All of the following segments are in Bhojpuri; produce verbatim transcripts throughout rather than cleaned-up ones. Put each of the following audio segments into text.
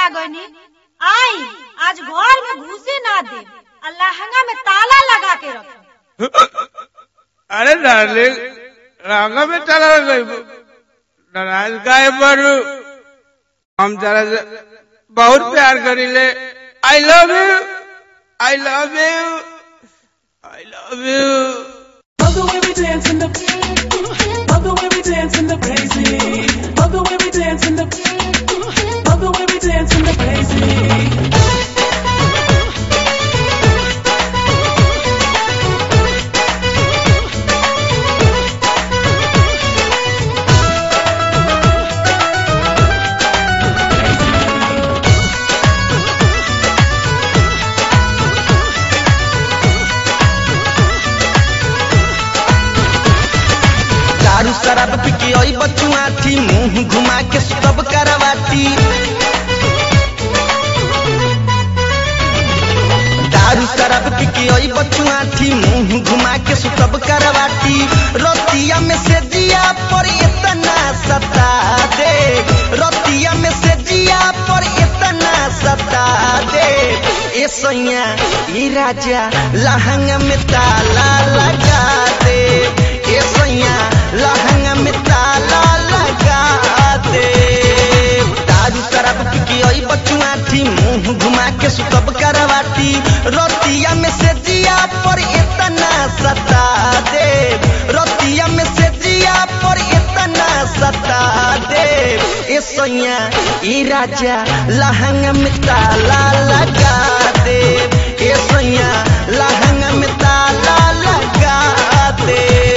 आ गईनी। आई आज घर में घुसे ना दे, लहंगा में ताला लगा के रखो। अरे डार्लिंग, लहंगा में ताला लगा नाराज गाय बरू, हम तेरा से बहुत प्यार करीले। I love you, I love you, I love you. Love the way we dance in the, love the way we dance in the crazy. Love the way we dance in the, love the way we dance in the crazy. दारू शराब पी के ओई बचुआ थी, मुंह घुमा के सुतब करवाती। दारू शराब पी के ओई बचुआ थी, मुंह घुमा के सुतब करवाती। रोतिया में से जिया पर इतना सता दे, रोतिया में से जिया पर इतना सता दे। ए सैया ए राजा लहंगा में ताला लगा दे, ए सैया लहंगा में ताला लगा दे। दारू शराब पी के ओई बचुआ थी, मुंह घुमा के सुतब करवाती। रोतिया में से जिया पर इतना सता दे, रोतिया में से जिया पर इतना सता दे। ए सैया ए राजा लहंगा में ताला लगा दे, ए सैया लहंगा में ताला लगा दे।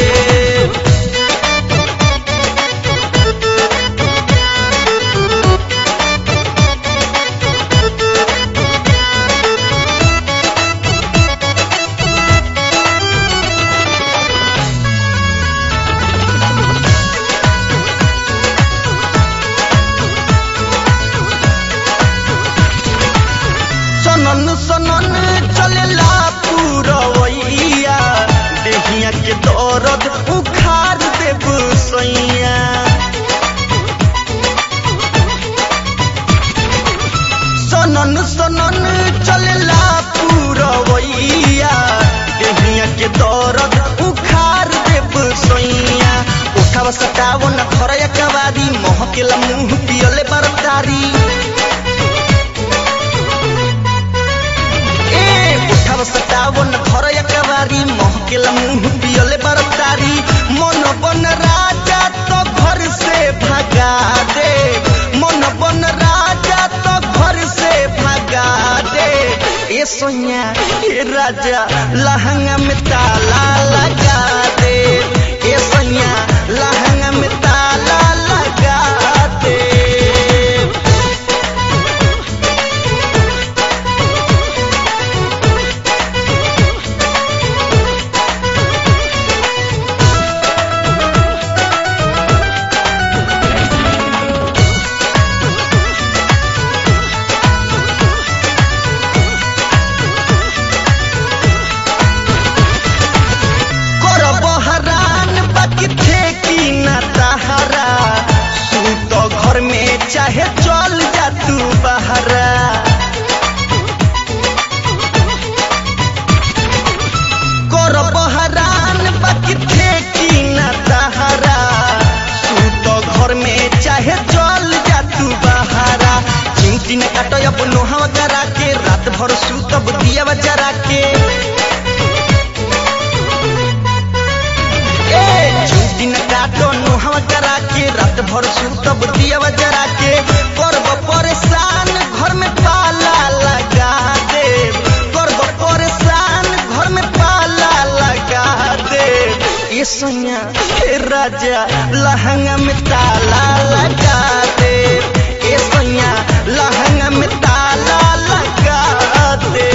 सनन सनन चलेला पूरवैया, देहिया के दर्द उखाड़ देब सैया। सनन सनन चलेला पूरवैया, देहिया के दर्द उखाड़ देब सैया। उठाव सटाव न खरया कवारी, महकेला मुंह पियले बरतारी। सटावन घर एकबारी, महकेला मुंह पियले बरतारी। मन बन राजा तो घर से भगा दे, मन बन राजा तो घर से भगा दे। ए सैया ए राजा लहंगा में ताला लगा दे, ए सैया लहंगा में ताला लगा दे। चाहे चल जा तू बहरा, कर बहरान बाकी थे की ना तहरा। तू तो घर में चाहे चल जा तू बहरा। चिंटी न काटो अब नोहवा करा के, रात भर सुतब दिया जरा के। चिंटी न काटो नोहवा करा के, रात भर सुतब दिया जरा के। करब परेशान घर में पाला लगा दे, करब परेशान घर में पाला लगा दे। ए सैया ए राजा लहंगा में ताला लगा दे, ए सैया लहंगा में ताला लगा दे।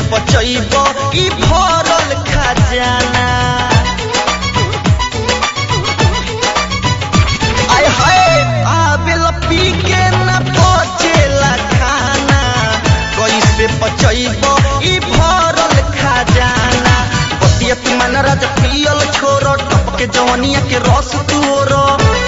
पचैबो ई भरल खजाना आय हाय आबेल पी के न पचेला खाना कैसे पचैबो ई भरल खजाना बतिया तू मन राज पियल छोरो टपके जवानिया के रस तोरो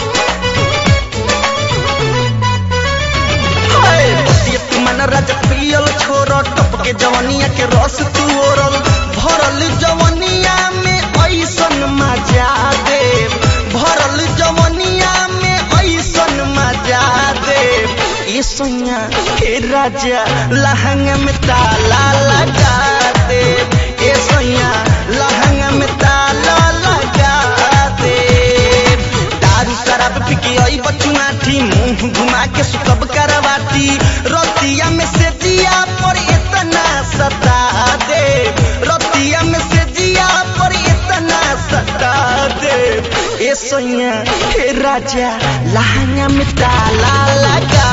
राजा पियल छोरो टपके जवानिया के रस तोरल भरल जवानिया में ऐसन मजा दे भरल जवानिया में ऐसन मजा दे ए सोनिया हे राजा लहंगा में ताला लगा दे ए सोनिया लहंगा में ताला लगा दे दारू शराब पी के आई बचुआ थी मुंह घुमा के सुतब करवाती रतिया में से जिया पर इतना सता दे रतिया में से जिया पर इतना सता दे ए सोनिया हे राजा लहंगा में ताला लगा